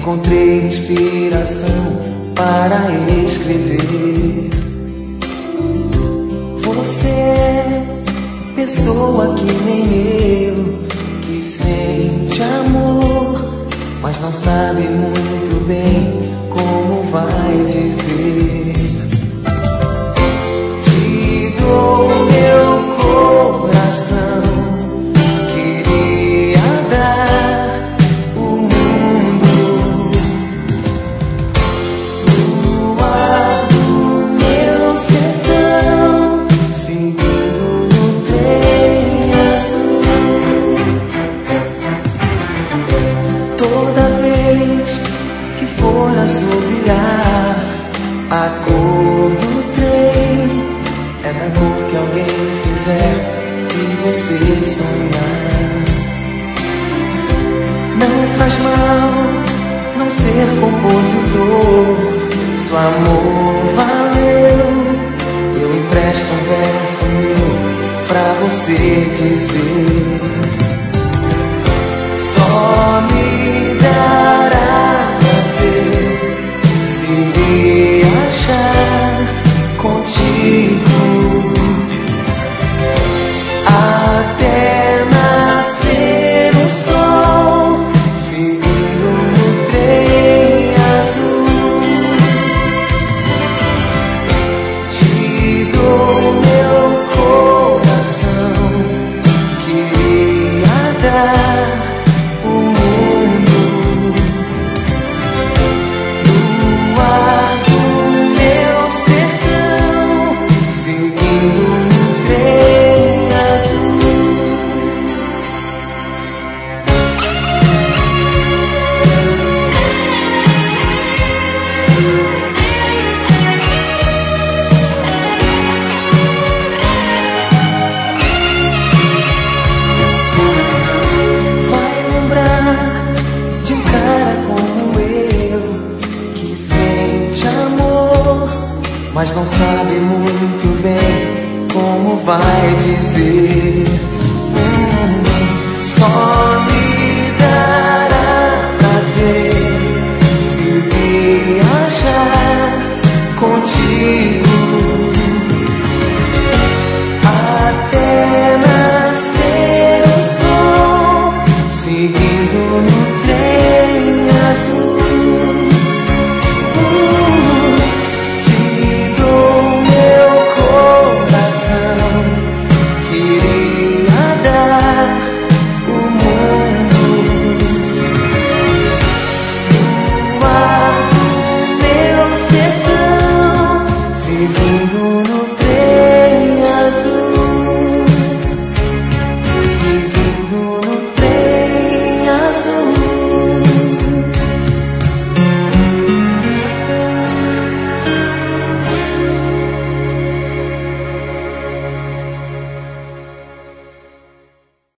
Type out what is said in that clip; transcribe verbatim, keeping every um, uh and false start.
encontrei inspiração para escrever. Você é pessoa que nem eu, que sente amor, mas não sabe muito bem como vai dizer. Te dou meu coração, queria dar o mundo. No ar do meu sertão, seguindo no trem azul. Toda vez que for assobiar, a cor do trem é da cor que alguém fizer e você sonhar. Não faz mal não ser compositor, se o amor valeu, eu empresto um verso meu pra você dizer. Só me dará prazer se me achar contigo, até nascer o sol, seguindo no trem azul. Te dou meu coração, queria dar o mundo. No ar do meu sertão, seguindo no trem azul. Vai lembrar de um cara como eu, que sente amor, mas não sabe muito bem como vai dizer. Hum, Só me dará prazer se me achar contigo, até nascer o sol, seguindo no trem azul. Uh, Te dou meu coração, queria dar o mundo. No ar do meu sertão, seguindo